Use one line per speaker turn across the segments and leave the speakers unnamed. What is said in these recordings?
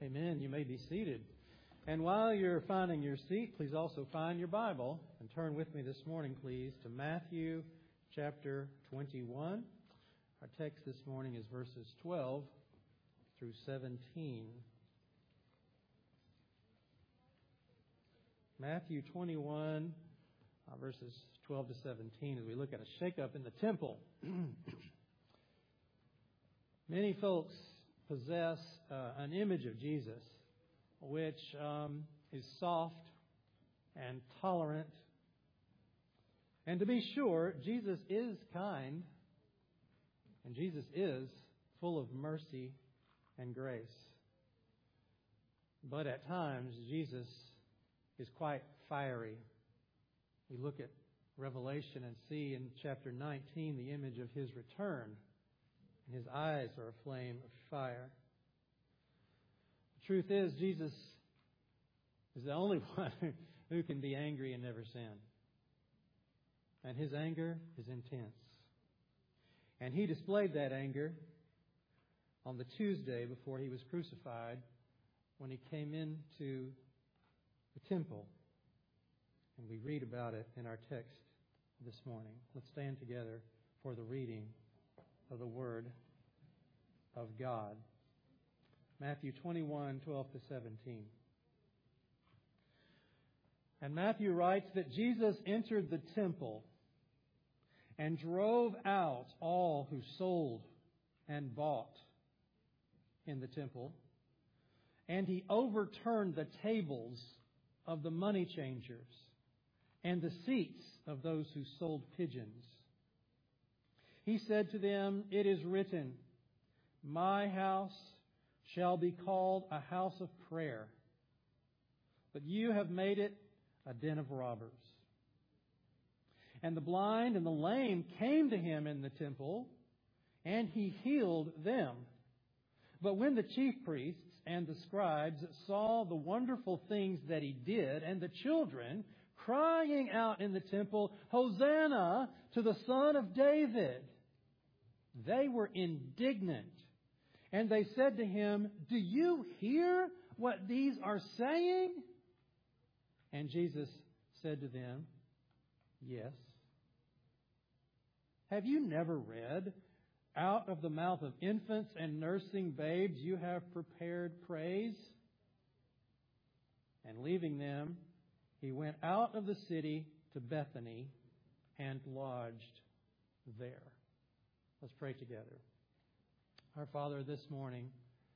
Amen. You may be seated. And while you're finding your seat, please also find your Bible and turn with me this morning, please, to Matthew chapter 21. Our text this morning is verses 12 through 17. Matthew 21, verses 12 to 17, as we look at a shakeup in the temple. Many folks possess an image of Jesus which is soft and tolerant. And to be sure, Jesus is kind, and Jesus is full of mercy and grace. But at times, Jesus is quite fiery. We look at Revelation and see in chapter 19 the image of His return. And His eyes are a flame of fire. The truth is, Jesus is the only one who can be angry and never sin. And His anger is intense. And He displayed that anger on the Tuesday before He was crucified when He came into the temple. And we read about it in our text this morning. Let's stand together for the reading of the Word of God. Matthew 21, 12 to 17. And Matthew writes that Jesus entered the temple and drove out all who sold and bought in the temple. And He overturned the tables of the money changers and the seats of those who sold pigeons. He said to them, "It is written, my house shall be called a house of prayer, but you have made it a den of robbers." And the blind and the lame came to Him in the temple, and He healed them. But when the chief priests and the scribes saw the wonderful things that He did, and the children crying out in the temple, "Hosanna to the Son of David," they were indignant. And they said to Him, "Do you hear what these are saying?" And Jesus said to them, "Yes. Have you never read, out of the mouth of infants and nursing babes you have prepared praise?" And leaving them, He went out of the city to Bethany and lodged there. Let's pray together. Our Father, this morning,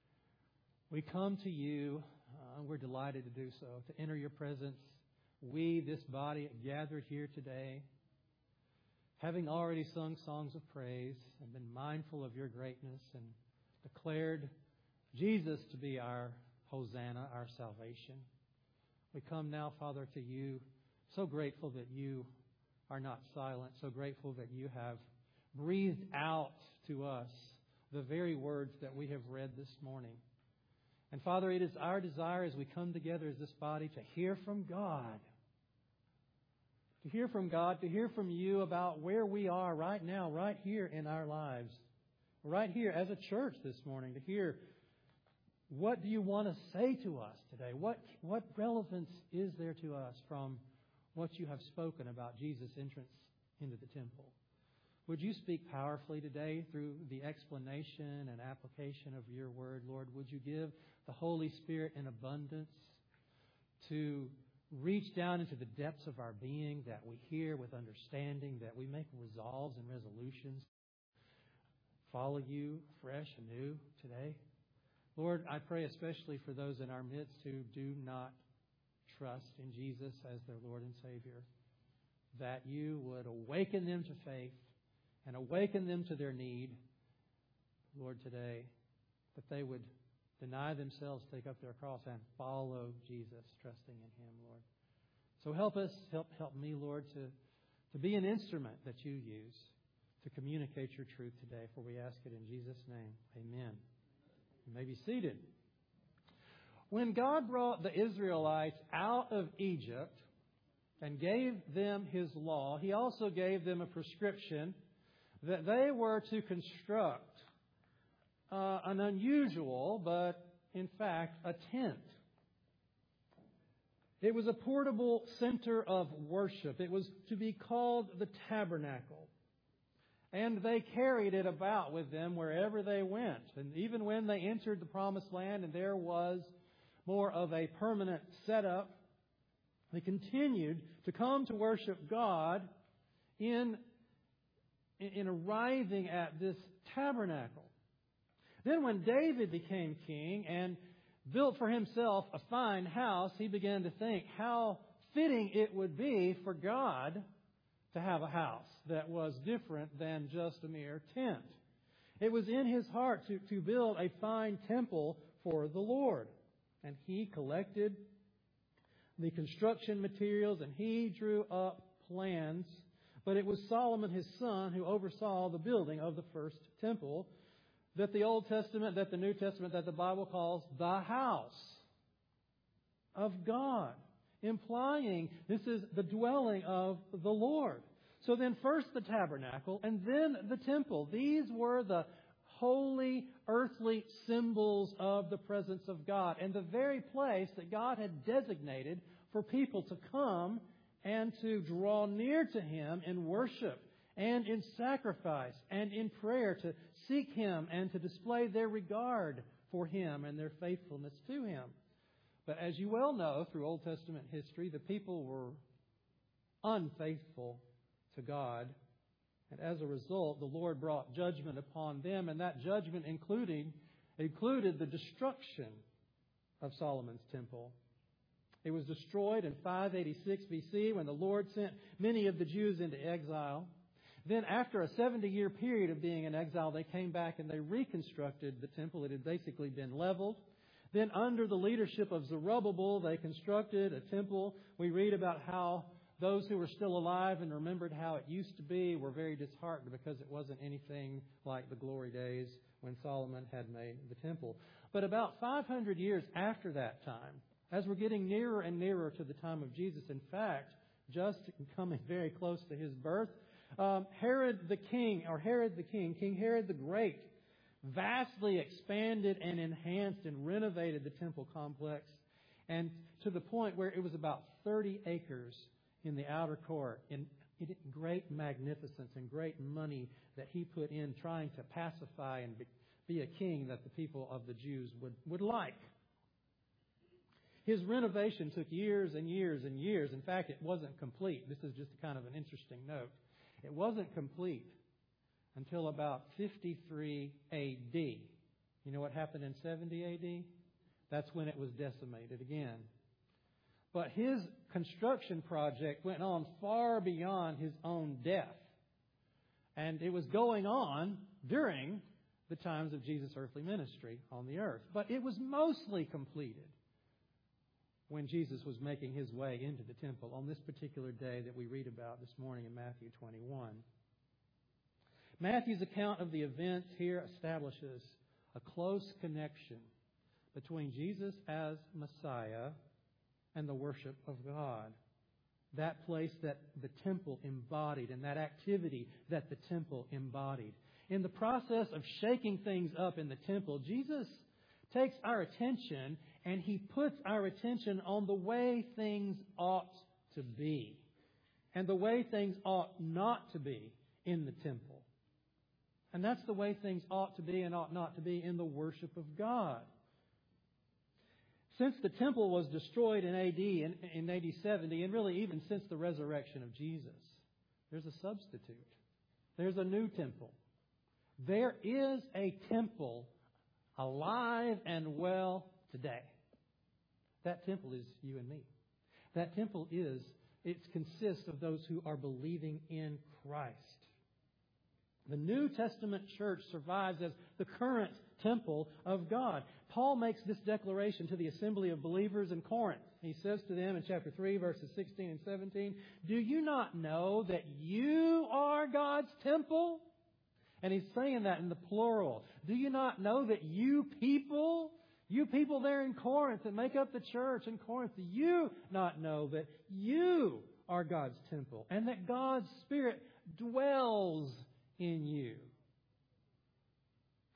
we come to You. We're delighted to do so, to enter Your presence. We, this body, gathered here today, having already sung songs of praise and been mindful of Your greatness and declared Jesus to be our Hosanna, our salvation. We come now, Father, to You, so grateful that You are not silent, so grateful that You have breathed out to us the very words that we have read this morning. And Father, it is our desire as we come together as this body to hear from God. To hear from God, to hear from You about where we are right now, right here in our lives. Right here as a church this morning, to hear what do You want to say to us today? What relevance is there to us from what You have spoken about Jesus' entrance into the temple? Would You speak powerfully today through the explanation and application of Your word, Lord? Would You give the Holy Spirit in abundance to reach down into the depths of our being, that we hear with understanding, that we make resolves and resolutions, follow You fresh and new today? Lord, I pray especially for those in our midst who do not trust in Jesus as their Lord and Savior, that You would awaken them to faith and awaken them to their need, Lord, today, that they would deny themselves, take up their cross, and follow Jesus, trusting in Him, Lord. So help us, help me, Lord, to be an instrument that You use to communicate Your truth today, for we ask it in Jesus' name. Amen. You may be seated. When God brought the Israelites out of Egypt and gave them His law, He also gave them a prescription that they were to construct an unusual but in fact, a tent. It was a portable center of worship. It was to be called the tabernacle. And they carried it about with them wherever they went. And even when they entered the promised land and there was more of a permanent setup, they continued to come to worship God in arriving at this tabernacle. Then when David became king and built for himself a fine house, he began to think how fitting it would be for God to have a house that was different than just a mere tent. It was in his heart to build a fine temple for the Lord. And he collected the construction materials and he drew up plans. But it was Solomon, his son, who oversaw the building of the first temple that the Old Testament, that the New Testament, that the Bible calls the house of God, implying this is the dwelling of the Lord. So then first the tabernacle and then the temple. These were the holy earthly symbols of the presence of God and the very place that God had designated for people to come and to draw near to Him in worship and in sacrifice and in prayer, to seek Him and to display their regard for Him and their faithfulness to Him. But as you well know, through Old Testament history, the people were unfaithful to God. And as a result, the Lord brought judgment upon them, and that judgment included the destruction of Solomon's temple. It was destroyed in 586 BC when the Lord sent many of the Jews into exile. Then after a 70-year period of being in exile, they came back and they reconstructed the temple. It had basically been leveled. Then under the leadership of Zerubbabel, they constructed a temple. We read about how those who were still alive and remembered how it used to be were very disheartened because it wasn't anything like the glory days when Solomon had made the temple. But about 500 years after that time, as we're getting nearer and nearer to the time of Jesus, in fact, just coming very close to His birth, King Herod the Great, vastly expanded and enhanced and renovated the temple complex, and to the point where it was about 30 acres in the outer court, in great magnificence and great money that he put in trying to pacify and be a king that the people of the Jews would like. His renovation took years and years and years. In fact, it wasn't complete. This is just kind of an interesting note. It wasn't complete until about 53 A.D. You know what happened in 70 A.D.? That's when it was decimated again. But his construction project went on far beyond his own death. And it was going on during the times of Jesus' earthly ministry on the earth. But it was mostly completed when Jesus was making His way into the temple on this particular day that we read about this morning in Matthew 21. Matthew's account of the events here establishes a close connection between Jesus as Messiah and the worship of God. That place that the temple embodied and that activity that the temple embodied. In the process of shaking things up in the temple, Jesus takes our attention and He puts our attention on the way things ought to be and the way things ought not to be in the temple. And that's the way things ought to be and ought not to be in the worship of God. Since the temple was destroyed in AD 70, and really even since the resurrection of Jesus, there's a substitute. There's a new temple. There is a temple alive and well today. That temple is you and me. That temple consists of those who are believing in Christ. The New Testament church survives as the current temple of God. Paul makes this declaration to the assembly of believers in Corinth. He says to them in chapter 3, verses 16 and 17, "Do you not know that you are God's temple?" And he's saying that in the plural. Do you not know that you people there in Corinth that make up the church in Corinth, do you not know that you are God's temple and that God's Spirit dwells in you?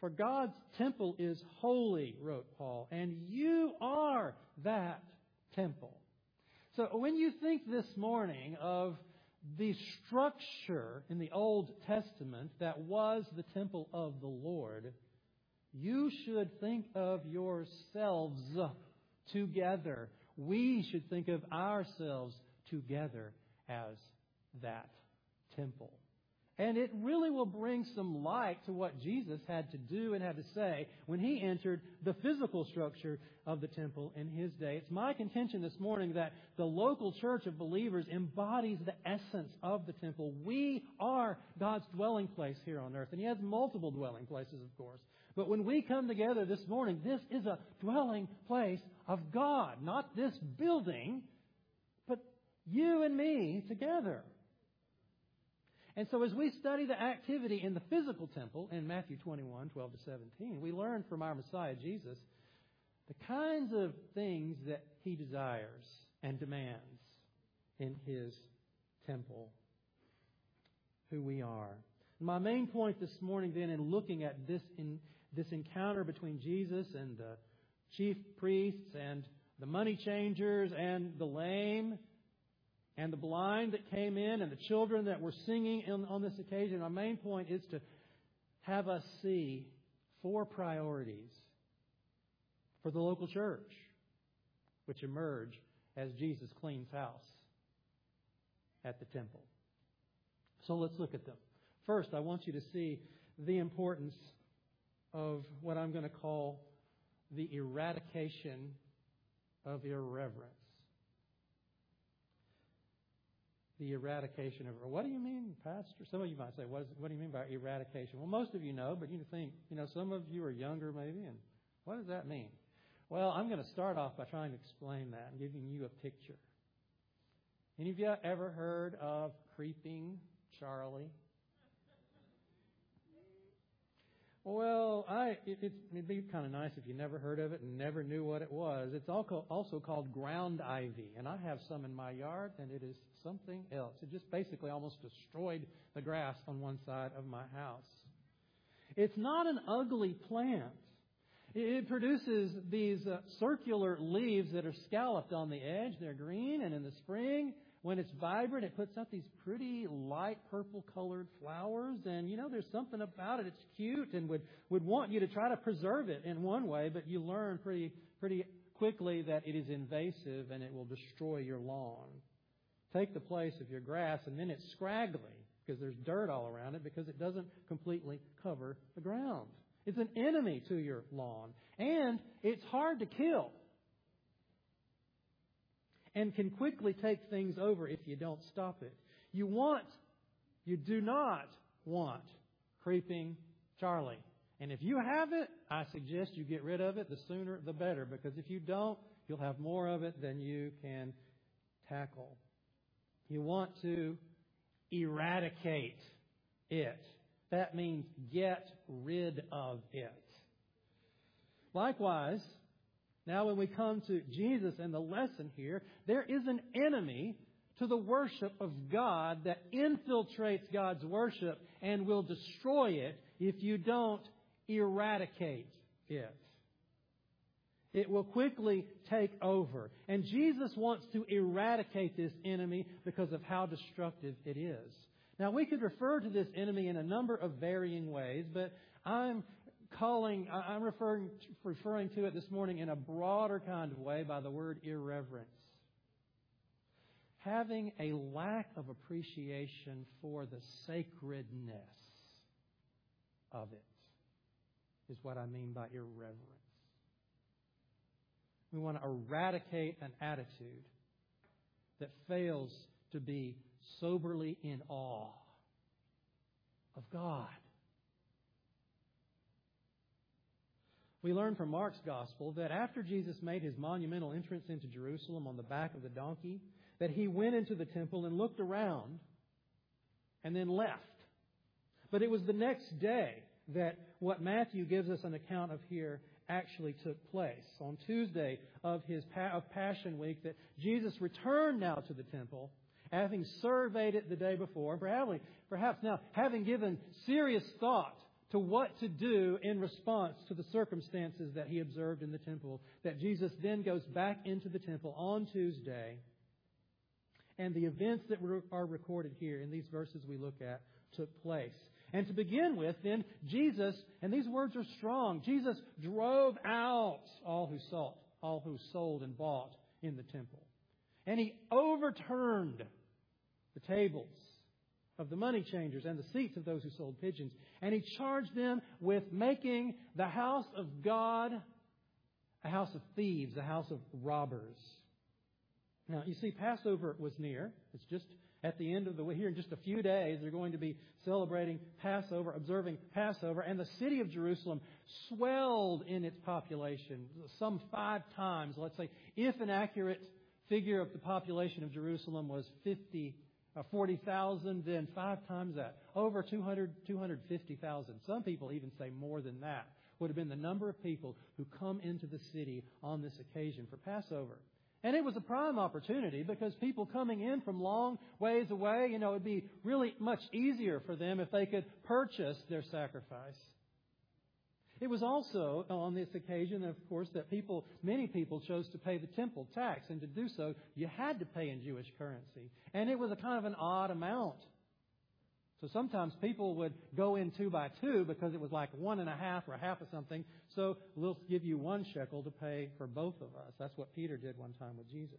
For God's temple is holy, wrote Paul, and you are that temple. So when you think this morning of the structure in the Old Testament that was the temple of the Lord, you should think of yourselves together. We should think of ourselves together as that temple. And it really will bring some light to what Jesus had to do and had to say when He entered the physical structure of the temple in His day. It's my contention this morning that the local church of believers embodies the essence of the temple. We are God's dwelling place here on earth. And He has multiple dwelling places, of course. But when we come together this morning, this is a dwelling place of God. Not this building, but you and me together. And so as we study the activity in the physical temple in Matthew 21, 12 to 17, we learn from our Messiah Jesus the kinds of things that He desires and demands in His temple, who we are. My main point this morning then in looking at this encounter between Jesus and the chief priests and the money changers and the lame and the blind that came in and the children that were singing on this occasion, my main point is to have us see 4 priorities for the local church, which emerge as Jesus cleans house at the temple. So let's look at them. First, I want you to see the importance of what I'm going to call the eradication of irreverence. The eradication of... What do you mean, Pastor? Some of you might say, what do you mean by eradication? Well, most of you know, but you think, some of you are younger maybe, and what does that mean? Well, I'm going to start off by trying to explain that and giving you a picture. Any of you ever heard of Creeping Charlie? Well, it'd be kind of nice if you never heard of it and never knew what it was. It's also called ground ivy, and I have some in my yard, and it is something else. It just basically almost destroyed the grass on one side of my house. It's not an ugly plant. It produces these circular leaves that are scalloped on the edge. They're green, and in the spring, when it's vibrant, it puts out these pretty light purple-colored flowers. And, there's something about it. It's cute and would want you to try to preserve it in one way, but you learn pretty quickly that it is invasive and it will destroy your lawn. Take the place of your grass, and then it's scraggly because there's dirt all around it because it doesn't completely cover the ground. It's an enemy to your lawn, and it's hard to kill and can quickly take things over if you don't stop it. You do not want Creeping Charlie. And if you have it, I suggest you get rid of it. The sooner the better, because if you don't, you'll have more of it than you can tackle. You want to eradicate it. That means get rid of it. Likewise, now when we come to Jesus and the lesson here, there is an enemy to the worship of God that infiltrates God's worship and will destroy it if you don't eradicate it. It will quickly take over. And Jesus wants to eradicate this enemy because of how destructive it is. Now, we could refer to this enemy in a number of varying ways, but I'm referring to it this morning in a broader kind of way by the word irreverence. Having a lack of appreciation for the sacredness of it is what I mean by irreverence. We want to eradicate an attitude that fails to be soberly in awe of God. We learn from Mark's Gospel that after Jesus made His monumental entrance into Jerusalem on the back of the donkey, that He went into the temple and looked around and then left. But it was the next day that what Matthew gives us an account of here actually took place. On Tuesday of Passion Week, that Jesus returned now to the temple, having surveyed it the day before, perhaps now having given serious thought to what to do in response to the circumstances that he observed in the temple, that Jesus then goes back into the temple on Tuesday. And the events that are recorded here in these verses we look at took place. And to begin with, then, Jesus, and these words are strong, Jesus drove out all who sold and bought in the temple. And He overturned the tables of the money changers and the seats of those who sold pigeons. And He charged them with making the house of God a house of thieves, a house of robbers. Now, you see, Passover was near. It's just at the end of the week. Here in just a few days, they're going to be celebrating Passover, observing Passover. And the city of Jerusalem swelled in its population, some 5 times, let's say. If an accurate figure of the population of Jerusalem was 40,000, then 5 times that. Over 250,000. Some people even say more than that would have been the number of people who come into the city on this occasion for Passover. And it was a prime opportunity because people coming in from long ways away, it would be really much easier for them if they could purchase their sacrifice. It was also on this occasion, of course, that many people chose to pay the temple tax. And to do so, you had to pay in Jewish currency. And it was a kind of an odd amount. So sometimes people would go in 2 by 2 because it was like 1.5 or half of something. So we'll give you 1 shekel to pay for both of us. That's what Peter did one time with Jesus.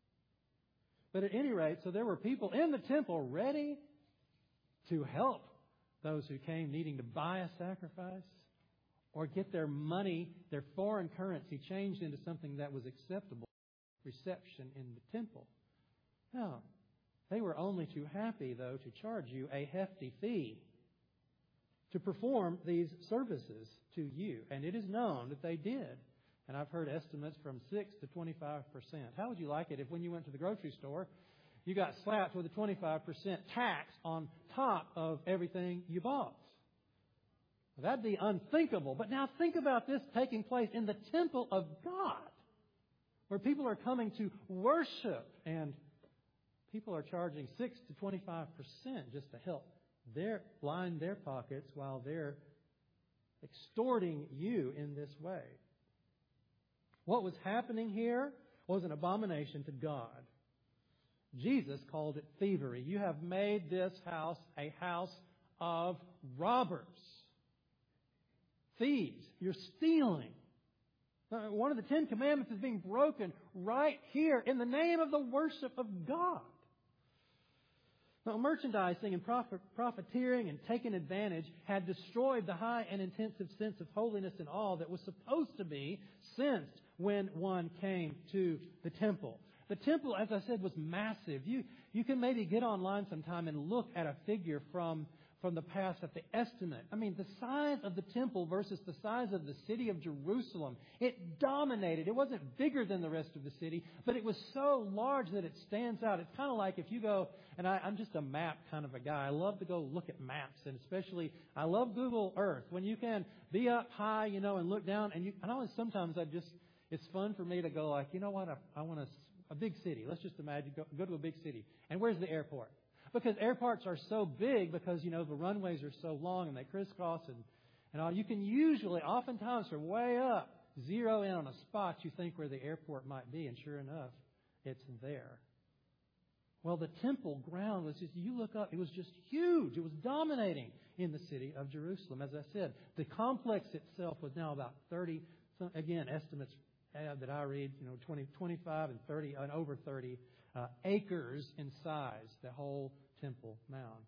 But at any rate, so there were people in the temple ready to help those who came needing to buy a sacrifice or get their money, their foreign currency, changed into something that was acceptable reception in the temple. Now, they were only too happy, though, to charge you a hefty fee to perform these services to you. And it is known that they did. And I've heard estimates from 6 to 25%. How would you like it if when you went to the grocery store, you got slapped with a 25% tax on top of everything you bought? Well, that'd be unthinkable. But now think about this taking place in the temple of God, where people are coming to worship, and people are charging 6 to 25% just to help line their pockets while they're extorting you in this way. What was happening here was an abomination to God. Jesus called it thievery. You have made this house a house of robbers. Thieves. You're stealing. One of the 10 Commandments is being broken right here in the name of the worship of God. Now, merchandising and profiteering and taking advantage had destroyed the high and intensive sense of holiness and awe that was supposed to be sensed when one came to the temple. The temple, as I said, was massive. You can maybe get online sometime and look at a figure from the past at the estimate. I mean, the size of the temple versus the size of the city of Jerusalem. It dominated. It wasn't bigger than the rest of the city, but it was so large that it stands out. It's kind of like if you go, and I'm just a map kind of a guy. I love to go look at maps, and especially I love Google Earth. When you can be up high, and look down, and always sometimes it's fun for me to go like, you know what, I want a big city. Let's just imagine, go to a big city. And where's the airport? Because airports are so big because, the runways are so long and they crisscross and all. You can usually, oftentimes from way up, zero in on a spot you think where the airport might be. And sure enough, it's there. Well, the temple ground was just, you look up, it was just huge. It was dominating in the city of Jerusalem. As I said, the complex itself was now about 30, again, estimates that I read, 25 and 30, and over 30 acres in size, the whole Temple Mount.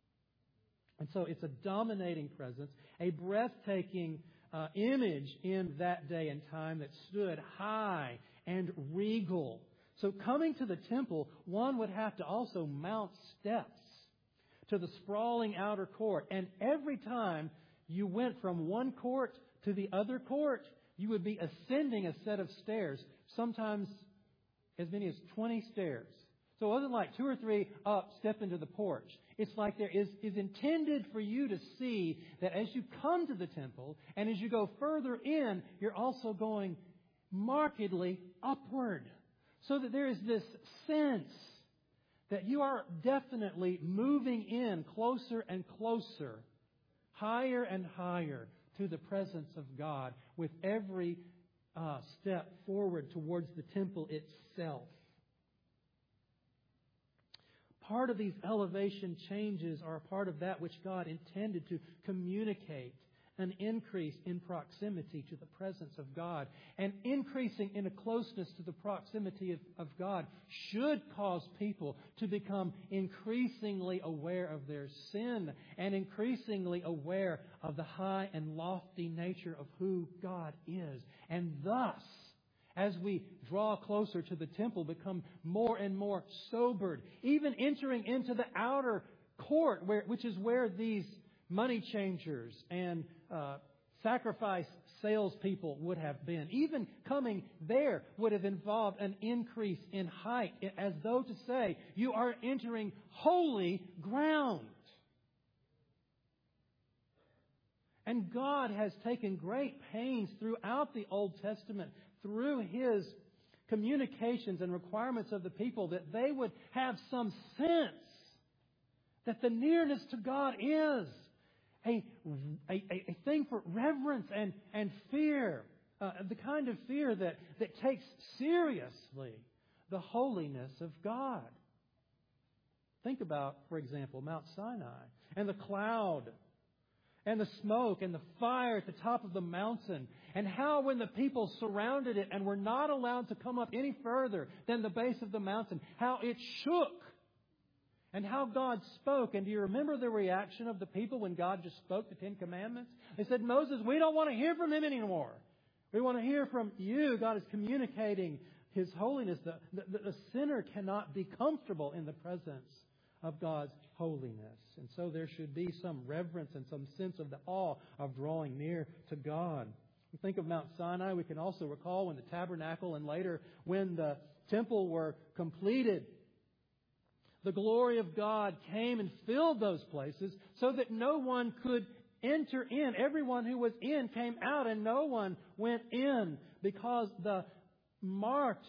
And so it's a dominating presence, a breathtaking image in that day and time that stood high and regal. So coming to the temple, one would have to also mount steps to the sprawling outer court. And every time you went from one court to the other court, you would be ascending a set of stairs, sometimes as many as 20 stairs. So it wasn't like 2 or 3 up, step into the porch. It's like there is intended for you to see that as you come to the temple and as you go further in, you're also going markedly upward. So that there is this sense that you are definitely moving in closer and closer higher and higher to the presence of God with every step forward towards the temple itself. Part of these elevation changes are a part of that which God intended to communicate an increase in proximity to the presence of God. And increasing in a closeness to the proximity of God should cause people to become increasingly aware of their sin and increasingly aware of the high and lofty nature of who God is. And thus, as we draw closer to the temple, become more and more sobered, even entering into the outer court, which is where these money changers and sacrifice salespeople would have been. Even coming there would have involved an increase in height, as though to say, you are entering holy ground. And God has taken great pains throughout the Old Testament, through His communications and requirements of the people, that they would have some sense that the nearness to God is a thing for reverence and fear, the kind of fear that takes seriously the holiness of God. Think about, for example, Mount Sinai and the cloud and the smoke and the fire at the top of the mountain, and how when the people surrounded it and were not allowed to come up any further than the base of the mountain, how it shook. And how God spoke. And do you remember the reaction of the people when God just spoke the Ten Commandments? They said, Moses, we don't want to hear from Him anymore. We want to hear from you. God is communicating His holiness. The sinner cannot be comfortable in the presence of God's holiness. And so there should be some reverence and some sense of the awe of drawing near to God. We think of Mount Sinai. We can also recall when the tabernacle and later when the temple were completed, the glory of God came and filled those places so that no one could enter in. Everyone who was in came out and no one went in, because the marked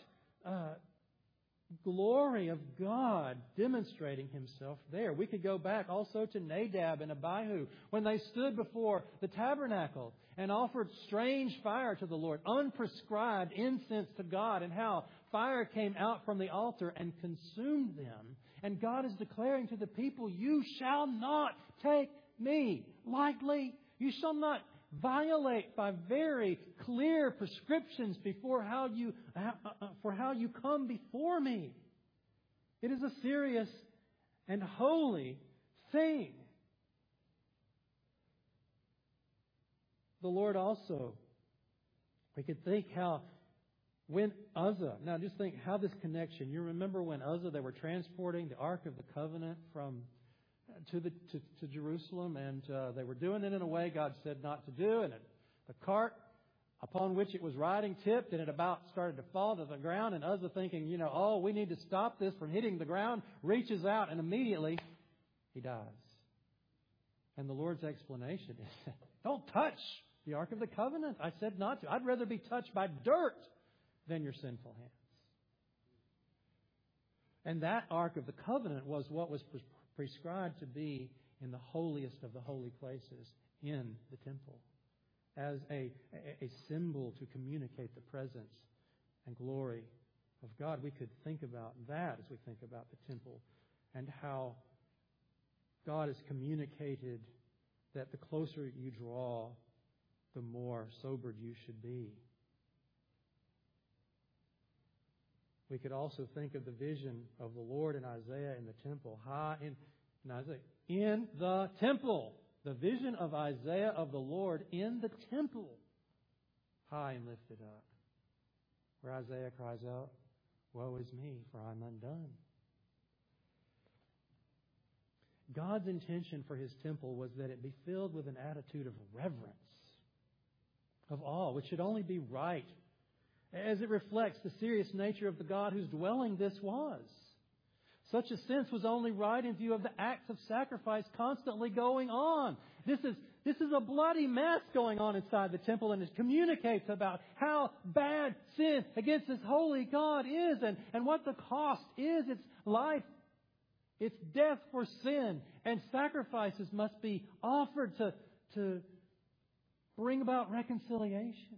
glory of God demonstrating Himself there. We could go back also to Nadab and Abihu when they stood before the tabernacle and offered strange fire to the Lord, unprescribed incense to God, and how fire came out from the altar and consumed them. And God is declaring to the people, you shall not take me lightly. You shall not violate by very clear prescriptions for how you come before me. It is a serious and holy thing. The Lord also, we could think how when Uzzah, now just think how this connection, you remember when Uzzah, they were transporting the Ark of the Covenant to Jerusalem, and they were doing it in a way God said not to do, and the cart upon which it was riding tipped, and it about started to fall to the ground, and Uzzah thinking, we need to stop this from hitting the ground, reaches out, and immediately he dies. And the Lord's explanation is, don't touch the Ark of the Covenant. I said not to. I'd rather be touched by dirt than your sinful hands. And that Ark of the Covenant was what was prescribed to be in the holiest of the holy places in the temple, as a symbol to communicate the presence and glory of God. We could think about that as we think about the temple and how God has communicated that the closer you draw, the more sobered you should be. We could also think of the vision of the Lord in Isaiah in the temple. In the temple. The vision of Isaiah of the Lord in the temple. High and lifted up. Where Isaiah cries out, woe is me, for I'm undone. God's intention for His temple was that it be filled with an attitude of reverence, of awe, which should only be right, as it reflects the serious nature of the God whose dwelling this was. Such a sense was only right in view of the acts of sacrifice constantly going on. This is a bloody mess going on inside the temple, and it communicates about how bad sin against this holy God is and what the cost is. It's life. It's death for sin, and sacrifices must be offered to to bring about reconciliation.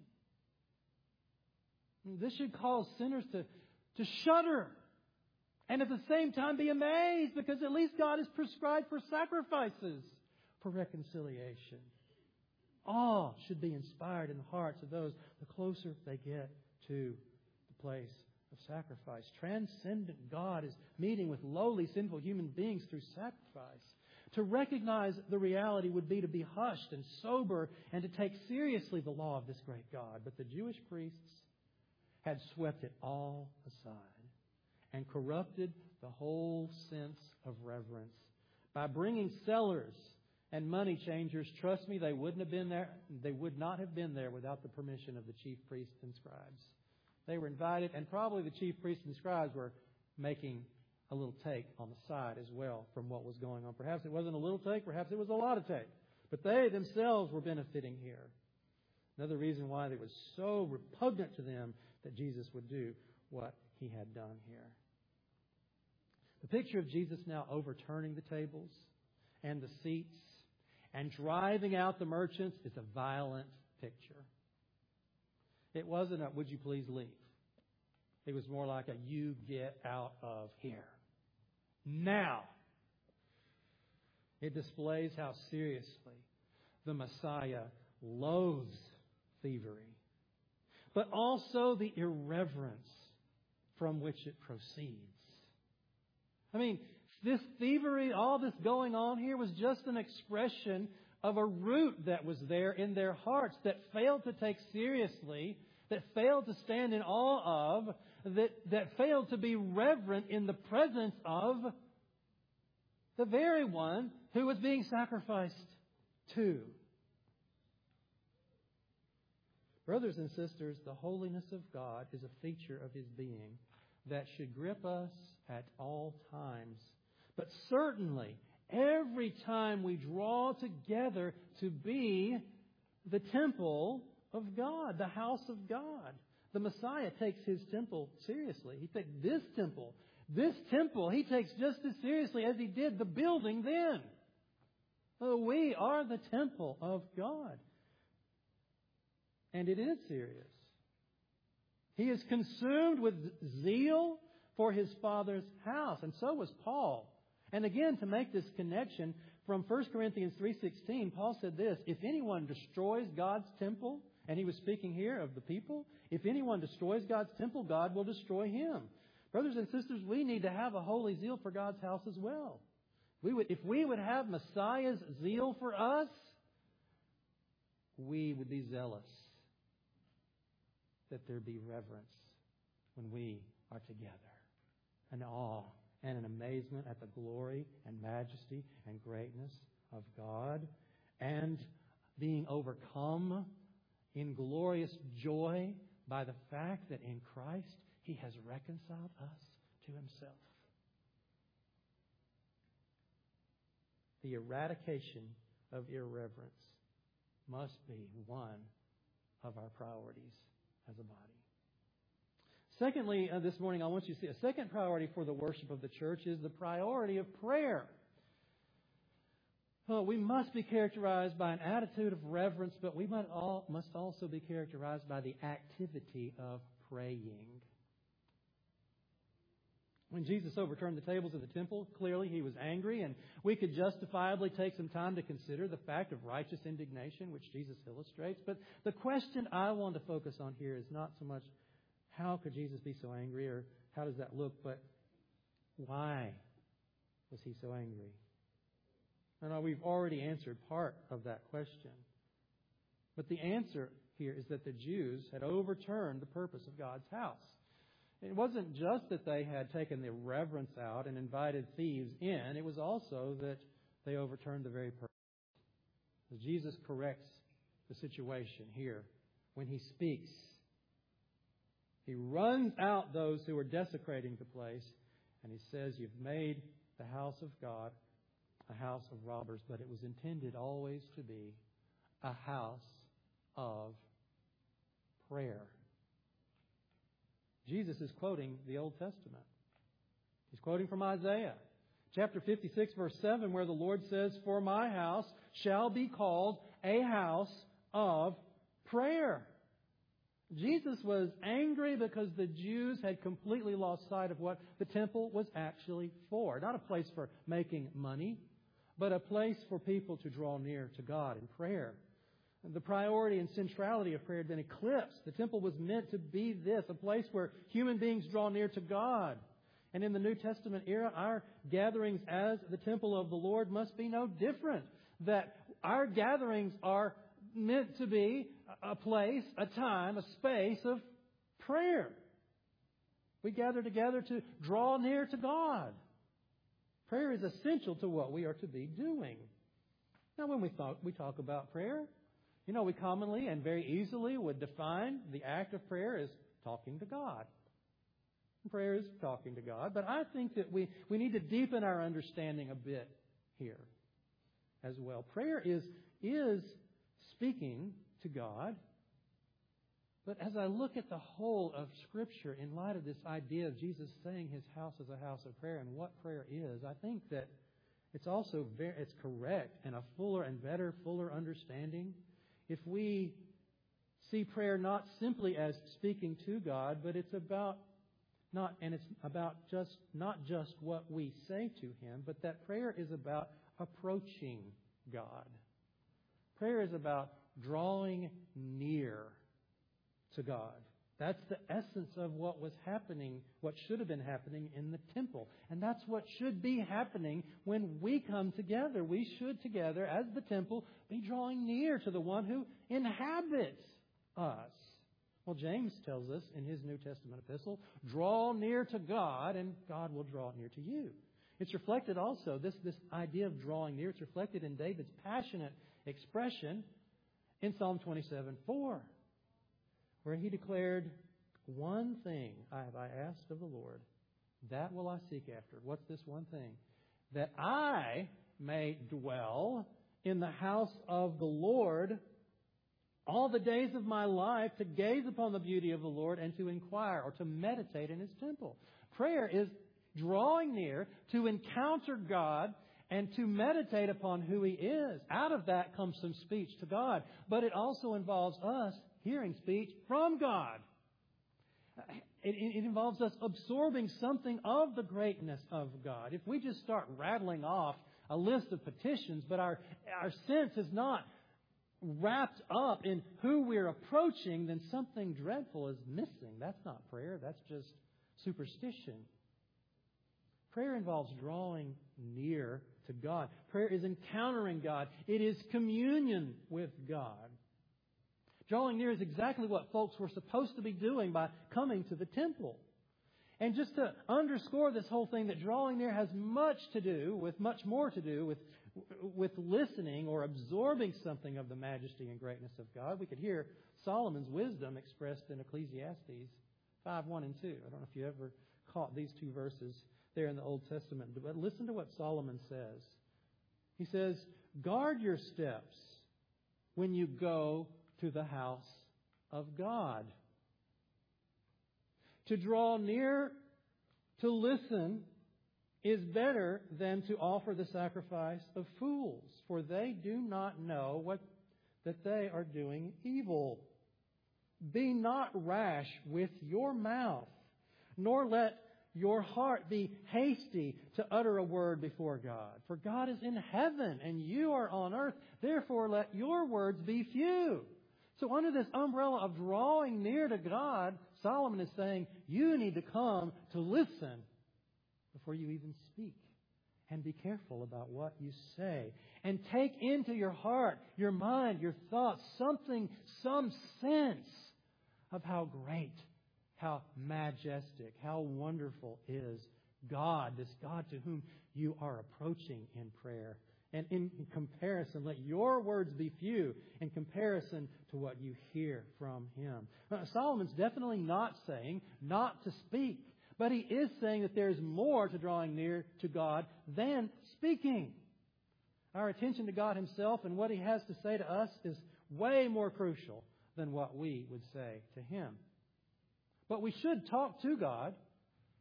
This should cause sinners to shudder and at the same time be amazed, because at least God has prescribed for sacrifices for reconciliation. Awe should be inspired in the hearts of those the closer they get to the place of sacrifice. Transcendent God is meeting with lowly, sinful human beings through sacrifice. To recognize the reality would be to be hushed and sober and to take seriously the law of this great God. But the Jewish priests had swept it all aside and corrupted the whole sense of reverence by bringing sellers and money changers. Trust me, they wouldn't have been there. They would not have been there without the permission of the chief priests and scribes. They were invited, and probably the chief priests and scribes were making a little take on the side as well from what was going on. Perhaps it wasn't a little take, perhaps it was a lot of take. But they themselves were benefiting here. Another reason why it was so repugnant to them that Jesus would do what He had done here. The picture of Jesus now overturning the tables and the seats and driving out the merchants is a violent picture. It wasn't a, would you please leave? It was more like a, you get out of here now. It displays how seriously the Messiah loathes thievery, but also the irreverence from which it proceeds. I mean, this thievery, all this going on here was just an expression of a root that was there in their hearts that failed to take seriously, that failed to stand in awe of, that failed to be reverent in the presence of the very one who was being sacrificed to. Brothers and sisters, the holiness of God is a feature of His being that should grip us at all times. But certainly, every time we draw together to be the temple of God, the house of God. The Messiah takes His temple seriously. He takes this temple, He takes just as seriously as He did the building then. So we are the temple of God. And it is serious. He is consumed with zeal for His Father's house. And so was Paul. And again, to make this connection, from 1 Corinthians 3:16, Paul said this, if anyone destroys God's temple, and he was speaking here of the people, if anyone destroys God's temple, God will destroy him. Brothers and sisters, we need to have a holy zeal for God's house as well. If we would have Messiah's zeal for us, we would be zealous that there be reverence when we are together, an awe and an amazement at the glory and majesty and greatness of God, and being overcome in glorious joy by the fact that in Christ He has reconciled us to Himself. The eradication of irreverence must be one of our priorities as a body. Secondly, this morning I want you to see a second priority for the worship of the church is the priority of prayer. Well, we must be characterized by an attitude of reverence, but we must also be characterized by the activity of praying. When Jesus overturned the tables in the temple, clearly He was angry, and we could justifiably take some time to consider the fact of righteous indignation, which Jesus illustrates. But the question I want to focus on here is not so much how could Jesus be so angry or how does that look, but why was He so angry? And we've already answered part of that question. But the answer here is that the Jews had overturned the purpose of God's house. It wasn't just that they had taken the reverence out and invited thieves in. It was also that they overturned the very purpose. As Jesus corrects the situation here when He speaks, He runs out those who are desecrating the place, and He says, you've made the house of God a house of robbers, but it was intended always to be a house of prayer. Jesus is quoting the Old Testament. He's quoting from Isaiah Chapter 56, verse 7, where the Lord says, "For my house shall be called a house of prayer." Jesus was angry because the Jews had completely lost sight of what the temple was actually for. Not a place for making money, but a place for people to draw near to God in prayer. The priority and centrality of prayer had been eclipsed. The temple was meant to be this, a place where human beings draw near to God. And in the New Testament era, our gatherings as the temple of the Lord must be no different. That our gatherings are meant to be a place, a time, a space of prayer. We gather together to draw near to God. Prayer is essential to what we are to be doing. Now, when we talk about prayer, we commonly and very easily would define the act of prayer as talking to God. Prayer is talking to God. But I think that we need to deepen our understanding a bit here as well. Prayer is speaking to God. But as I look at the whole of Scripture in light of this idea of Jesus saying His house is a house of prayer and what prayer is, I think that it's also it's correct and a fuller and better, fuller understanding if we see prayer not simply as speaking to God, but it's about not just what we say to Him, but that prayer is about approaching God. Prayer is about drawing near to God. That's the essence of what was happening, what should have been happening in the temple. And that's what should be happening when we come together. We should together, as the temple, be drawing near to the one who inhabits us. Well, James tells us in his New Testament epistle, draw near to God and God will draw near to you. It's reflected also, this idea of drawing near, it's reflected in David's passionate expression in Psalm 27:4, where he declared, "One thing have I asked of the Lord, that will I seek after." What's this one thing? That I may dwell in the house of the Lord all the days of my life, to gaze upon the beauty of the Lord and to inquire or to meditate in His temple. Prayer is drawing near to encounter God and to meditate upon who He is. Out of that comes some speech to God, but it also involves us hearing speech from God. It involves us absorbing something of the greatness of God. If we just start rattling off a list of petitions, but our sense is not wrapped up in who we're approaching, then something dreadful is missing. That's not prayer. That's just superstition. Prayer involves drawing near to God. Prayer is encountering God. It is communion with God. Drawing near is exactly what folks were supposed to be doing by coming to the temple. And just to underscore this whole thing, that drawing near has much more to do with listening or absorbing something of the majesty and greatness of God. We could hear Solomon's wisdom expressed in Ecclesiastes 5:1 and 2. I don't know if you ever caught these two verses there in the Old Testament, but listen to what Solomon says. He says, "Guard your steps when you go to the house of God." To draw near to listen is better than to offer the sacrifice of fools, for they do not know that they are doing evil. Be not rash with your mouth, nor let your heart be hasty to utter a word before God. For God is in heaven, and you are on earth. Therefore let your words be few. So under this umbrella of drawing near to God, Solomon is saying, you need to come to listen before you even speak. And be careful about what you say. And take into your heart, your mind, your thoughts, some sense of how great, how majestic, how wonderful is God, this God to whom you are approaching in prayer. And in comparison, let your words be few in comparison to what you hear from Him. Solomon's definitely not saying not to speak, but he is saying that there's more to drawing near to God than speaking. Our attention to God Himself and what He has to say to us is way more crucial than what we would say to Him. But we should talk to God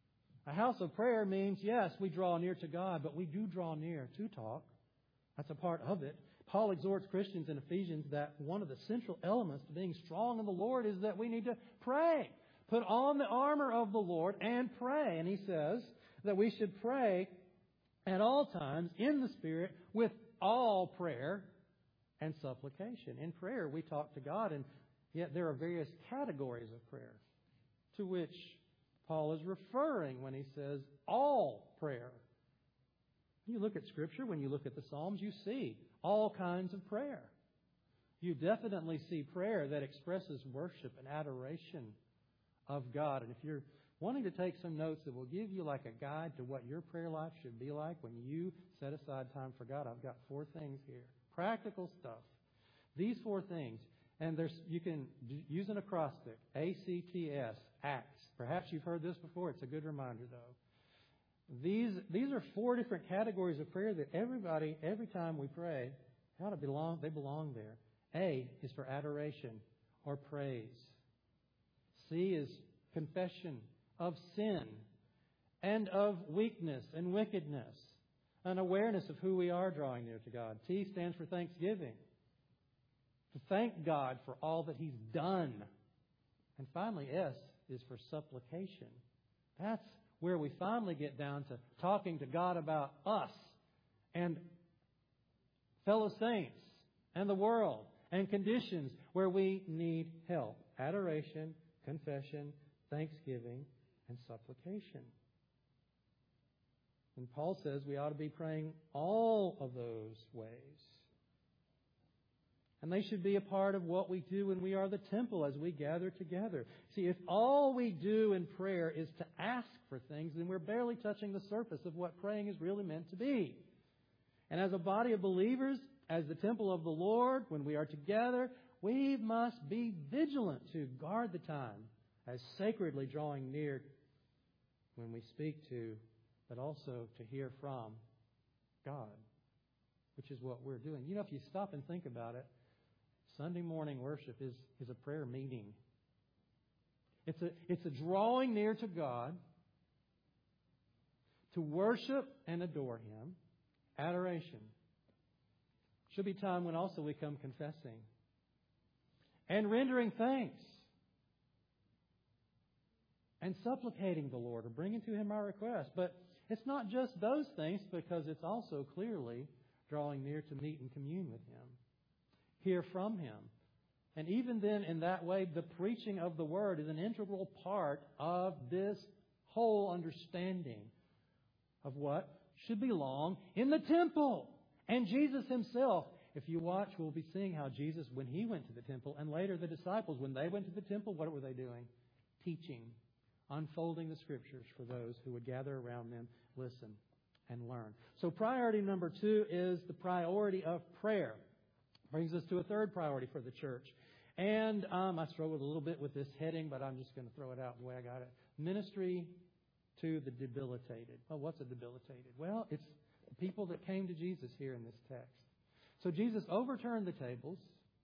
A house of prayer means, yes, we draw near to God, but we do draw near to talk. That's a part of it. Paul exhorts Christians in Ephesians that one of the central elements to being strong in the Lord is that we need to pray. Put on the armor of the Lord and pray. And he says that we should pray at all times in the Spirit with all prayer and supplication. In prayer, we talk to God, and yet there are various categories of prayer to which Paul is referring when he says all prayer. You look at Scripture, when you look at the Psalms, you see all kinds of prayer. You definitely see prayer that expresses worship and adoration of God. And if you're wanting to take some notes that will give you like a guide to what your prayer life should be like when you set aside time for God, I've got 4 things here. Practical stuff. These 4 things. And you can use an acrostic. ACTS. Acts. Perhaps you've heard this before. It's a good reminder, though. These are 4 different categories of prayer that everybody, every time we pray, they belong there. A is for adoration or praise. C is confession of sin and of weakness and wickedness. An awareness of who we are drawing near to God. T stands for thanksgiving. To thank God for all that He's done. And finally, S is for supplication. That's where we finally get down to talking to God about us and fellow saints and the world and conditions where we need help. Adoration, confession, thanksgiving, and supplication. And Paul says we ought to be praying all of those ways. And they should be a part of what we do when we are the temple as we gather together. See, if all we do in prayer is to ask for things, then we're barely touching the surface of what praying is really meant to be. And as a body of believers, as the temple of the Lord, when we are together, we must be vigilant to guard the time as sacredly drawing near when we speak to, but also to hear from God, which is what we're doing. You know, if you stop and think about it, Sunday morning worship is a prayer meeting. It's a drawing near to God to worship and adore Him. Adoration. Should be time when also we come confessing and rendering thanks and supplicating the Lord or bringing to Him our requests. But it's not just those things, because it's also clearly drawing near to meet and commune with Him. Hear from Him. And even then, in that way, the preaching of the Word is an integral part of this whole understanding of what should belong in the temple. And Jesus Himself, if you watch, we'll be seeing how Jesus, when He went to the temple, and later the disciples, when they went to the temple, what were they doing? Teaching, unfolding the Scriptures for those who would gather around them, listen, and learn. So priority number 2 is the priority of prayer. Brings us to a third priority for the church. And I struggled a little bit with this heading, but I'm just going to throw it out the way I got it. Ministry to the debilitated. Well, what's a debilitated? Well, it's the people that came to Jesus here in this text. So Jesus overturned the tables.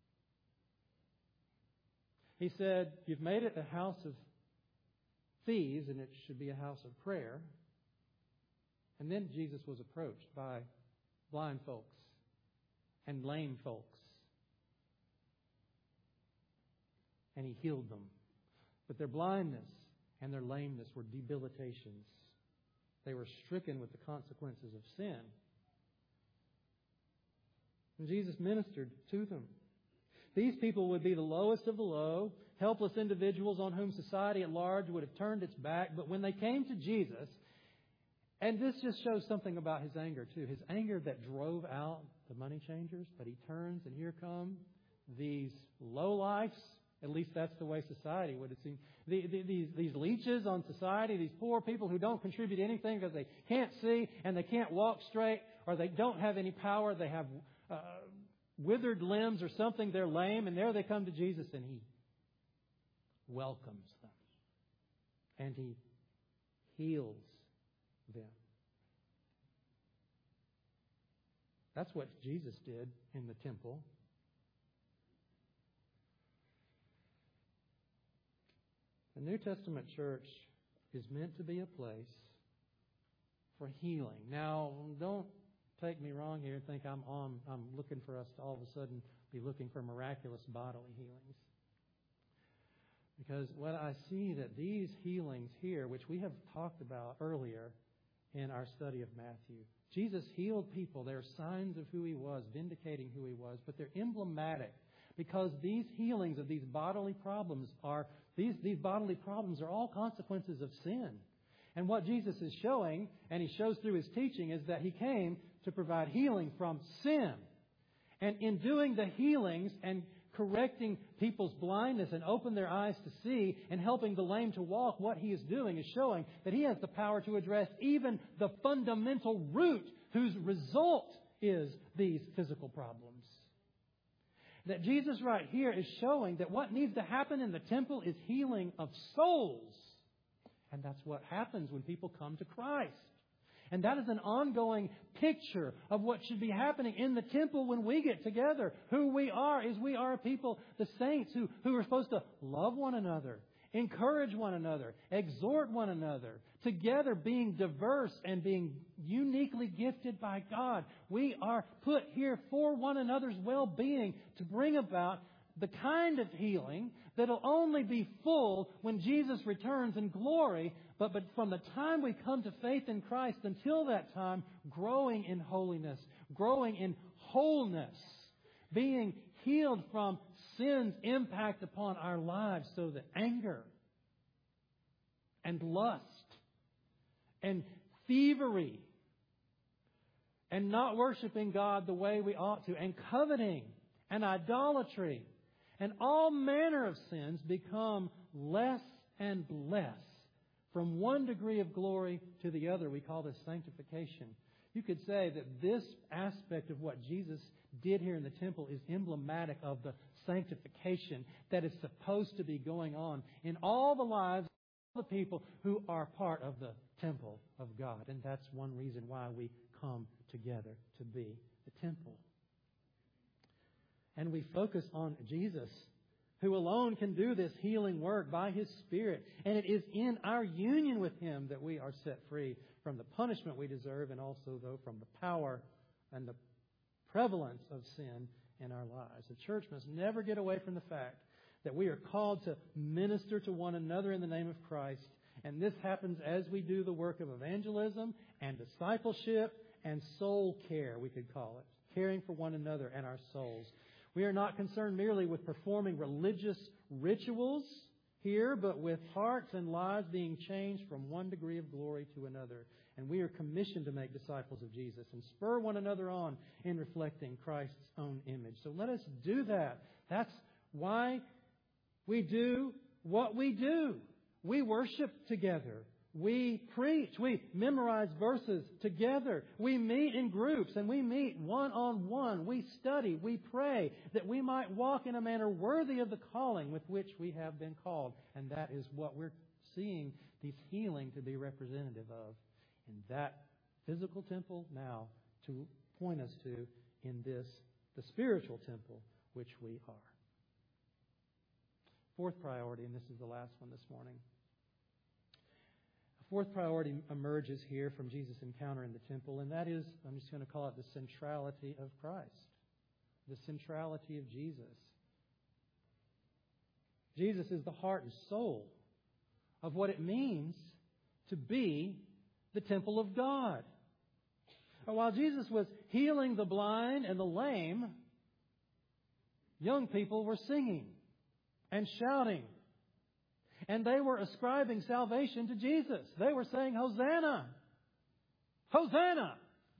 He said, you've made it a house of thieves, and it should be a house of prayer. And then Jesus was approached by blind folks and lame folks. And He healed them. But their blindness and their lameness were debilitations. They were stricken with the consequences of sin. And Jesus ministered to them. These people would be the lowest of the low, helpless individuals on whom society at large would have turned its back. But when they came to Jesus, and this just shows something about His anger too. His anger that drove out the money changers, but He turns and here come these lowlifes. At least that's the way society would have seen. These leeches on society, these poor people who don't contribute anything because they can't see and they can't walk straight, or they don't have any power. They have withered limbs or something. They're lame, and there they come to Jesus, and He welcomes them. And He heals them. That's what Jesus did in the temple. The New Testament church is meant to be a place for healing. Now, don't take me wrong here and think I'm looking for us to all of a sudden be looking for miraculous bodily healings. Because what I see that these healings here, which we have talked about earlier in our study of Matthew, Jesus healed people. They're signs of who He was, vindicating who He was, but they're emblematic because these healings of these bodily problems are all consequences of sin. And what Jesus is showing, and He shows through His teaching, is that He came to provide healing from sin. And in doing the healings and correcting people's blindness and open their eyes to see and helping the lame to walk, what He is doing is showing that He has the power to address even the fundamental root whose result is these physical problems. That Jesus right here is showing that what needs to happen in the temple is healing of souls. And that's what happens when people come to Christ. And that is an ongoing picture of what should be happening in the temple when we get together. Who we are is we are a people, the saints, who are supposed to love one another, encourage one another, exhort one another, together being diverse and being uniquely gifted by God. We are put here for one another's well-being to bring about the kind of healing that will only be full when Jesus returns in glory. But from the time we come to faith in Christ until that time, growing in holiness, growing in wholeness, being healed from sin's impact upon our lives, so that anger and lust and thievery and not worshiping God the way we ought to, and coveting and idolatry and all manner of sins become less and less. From one degree of glory to the other, we call this sanctification. You could say that this aspect of what Jesus did here in the temple is emblematic of the sanctification that is supposed to be going on in all the lives of the people who are part of the temple of God. And that's one reason why we come together, to be the temple. And we focus on Jesus, who alone can do this healing work by His Spirit. And it is in our union with Him that we are set free from the punishment we deserve, and also, though, from the power and the prevalence of sin in our lives. The church must never get away from the fact that we are called to minister to one another in the name of Christ. And this happens as we do the work of evangelism and discipleship and soul care, we could call it. Caring for one another and our souls. We are not concerned merely with performing religious rituals here, but with hearts and lives being changed from one degree of glory to another. And we are commissioned to make disciples of Jesus and spur one another on in reflecting Christ's own image. So let us do that. That's why we do what we do. We worship together. We preach. We memorize verses together. We meet in groups and we meet one-on-one. We study. We pray that we might walk in a manner worthy of the calling with which we have been called. And that is what we're seeing this healing to be representative of in that physical temple now to point us to in this, the spiritual temple, which we are. Fourth priority, and this is the last one this morning. Fourth priority emerges here from Jesus' encounter in the temple, and that is, I'm just going to call it the centrality of Christ. The centrality of Jesus. Jesus is the heart and soul of what it means to be the temple of God. And while Jesus was healing the blind and the lame, young people were singing and shouting. And they were ascribing salvation to Jesus. They were saying, Hosanna! Hosanna!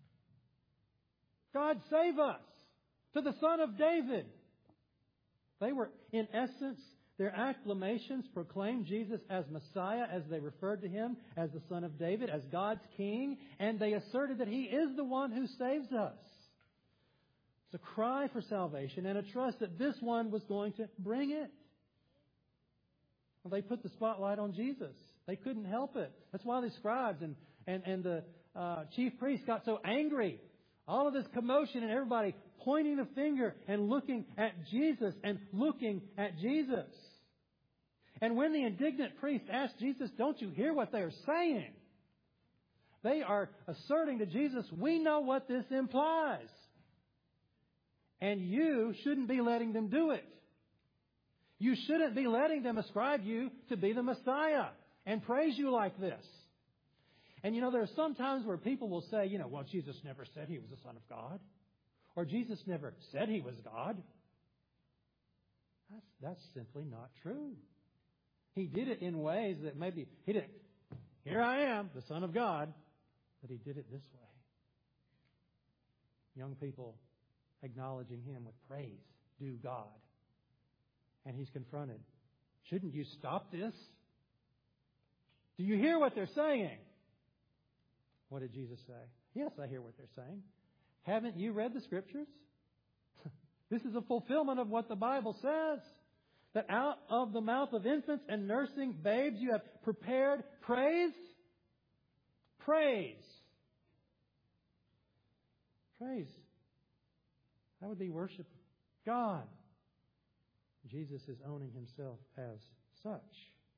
God save us! To the Son of David! They were, in essence, their acclamations proclaimed Jesus as Messiah, as they referred to Him as the Son of David, as God's King, and they asserted that He is the one who saves us. It's a cry for salvation and a trust that this one was going to bring it. Well, they put the spotlight on Jesus. They couldn't help it. That's why the scribes and the chief priests got so angry. All of this commotion and everybody pointing the finger and looking at Jesus and looking at Jesus. And when the indignant priest asked Jesus, don't you hear what they are saying? They are asserting to Jesus, we know what this implies. And you shouldn't be letting them do it. You shouldn't be letting them ascribe you to be the Messiah and praise you like this. And there are some times where people will say, well, Jesus never said He was the Son of God. Or Jesus never said He was God. That's simply not true. He did it in ways that maybe He didn't. Here I am, the Son of God. But He did it this way. Young people acknowledging Him with praise, due God. And He's confronted. Shouldn't you stop this? Do you hear what they're saying? What did Jesus say? Yes, I hear what they're saying. Haven't you read the Scriptures? This is a fulfillment of what the Bible says. That out of the mouth of infants and nursing babes you have prepared praise. Praise. Praise. That would be worship of God. Jesus is owning Himself as such.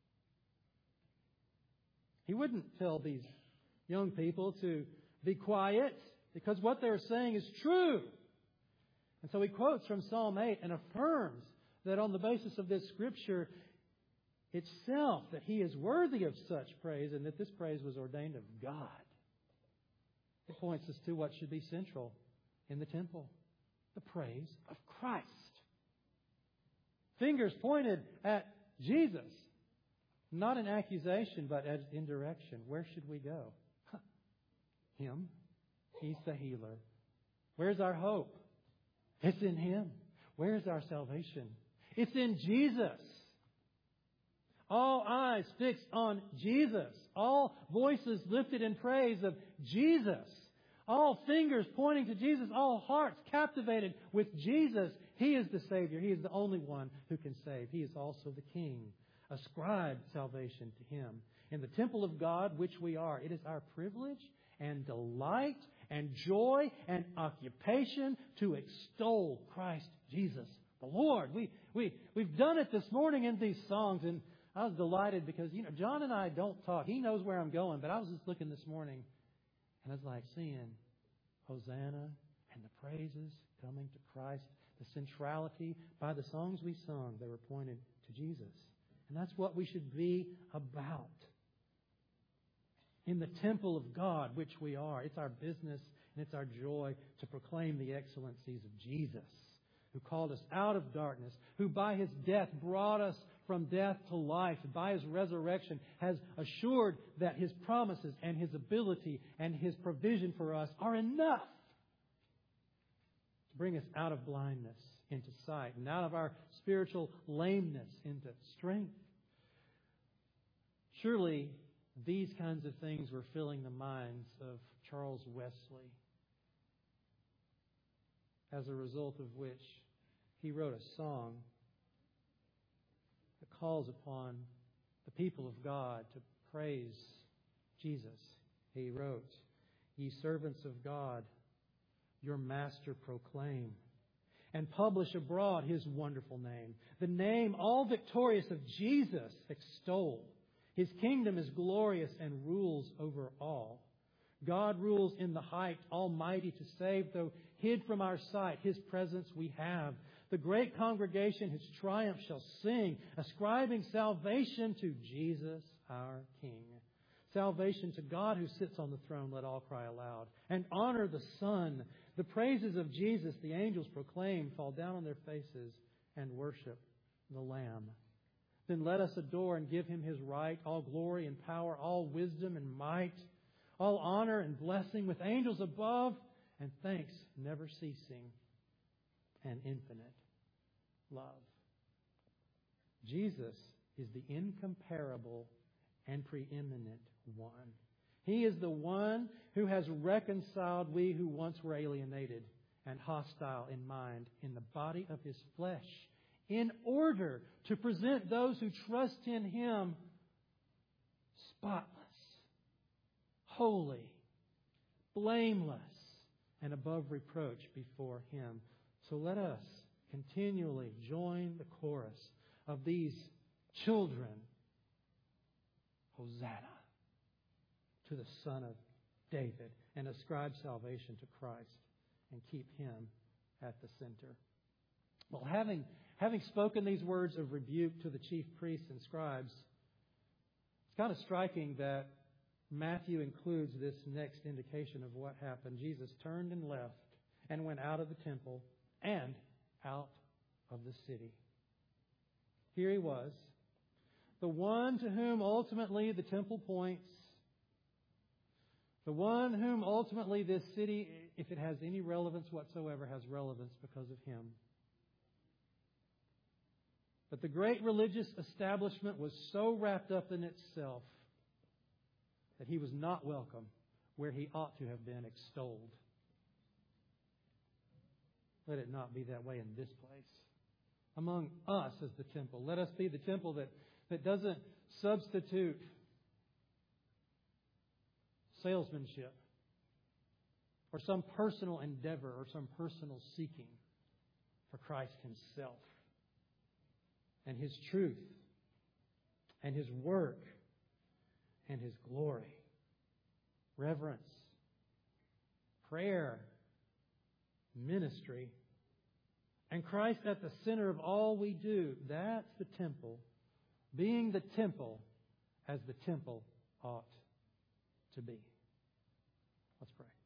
He wouldn't tell these young people to be quiet because what they're saying is true. And so He quotes from Psalm 8 and affirms that on the basis of this Scripture itself, that He is worthy of such praise and that this praise was ordained of God. It points us to what should be central in the temple, the praise of Christ. Fingers pointed at Jesus, not in accusation, but as in direction. Where should we go? Him. He's the healer. Where's our hope? It's in Him. Where's our salvation? It's in Jesus. All eyes fixed on Jesus. All voices lifted in praise of Jesus. All fingers pointing to Jesus. All hearts captivated with Jesus. He is the Savior. He is the only one who can save. He is also the King. Ascribe salvation to Him. In the temple of God, which we are, it is our privilege and delight and joy and occupation to extol Christ Jesus, the Lord. We've done it this morning in these songs, and I was delighted because, John and I don't talk. He knows where I'm going, but I was just looking this morning, and I was like seeing Hosanna and the praises coming to Christ, the centrality. By the songs we sung, they were pointed to Jesus. And that's what we should be about. In the temple of God, which we are, it's our business and it's our joy to proclaim the excellencies of Jesus, who called us out of darkness, who by His death brought us from death to life, and by His resurrection has assured that His promises and His ability and His provision for us are enough to bring us out of blindness into sight and out of our spiritual lameness into strength. Surely these kinds of things were filling the minds of Charles Wesley, as a result of which he wrote a song that calls upon the people of God to praise Jesus. He wrote, "Ye servants of God, your Master proclaim, and publish abroad His wonderful name. The name all victorious of Jesus extol. His kingdom is glorious and rules over all. God rules in the height, almighty to save, though hid from our sight, His presence we have. The great congregation His triumph shall sing, ascribing salvation to Jesus our King. Salvation to God who sits on the throne, let all cry aloud. And honor the Son. The praises of Jesus the angels proclaim, fall down on their faces and worship the Lamb. Then let us adore and give Him His right, all glory and power, all wisdom and might, all honor and blessing with angels above, and thanks never ceasing and infinite love." Jesus is the incomparable and preeminent one. He is the one who has reconciled we who once were alienated and hostile in mind in the body of His flesh, in order to present those who trust in Him spotless, holy, blameless, and above reproach before Him. So let us continually join the chorus of these children. Hosanna to the Son of David and ascribe salvation to Christ and keep Him at the center. Well, having spoken these words of rebuke to the chief priests and scribes, it's kind of striking that Matthew includes this next indication of what happened. Jesus turned and left and went out of the temple and out of the city. Here He was, the one to whom ultimately the temple points, the one whom ultimately this city, if it has any relevance whatsoever, has relevance because of Him. But the great religious establishment was so wrapped up in itself that He was not welcome where He ought to have been extolled. Let it not be that way in this place. Among us as the temple, let us be the temple that doesn't substitute salesmanship or some personal endeavor or some personal seeking for Christ Himself and His truth and His work and His glory. Reverence, prayer, ministry, and Christ at the center of all we do. That's the temple, being the temple as the temple ought to be. Let's pray.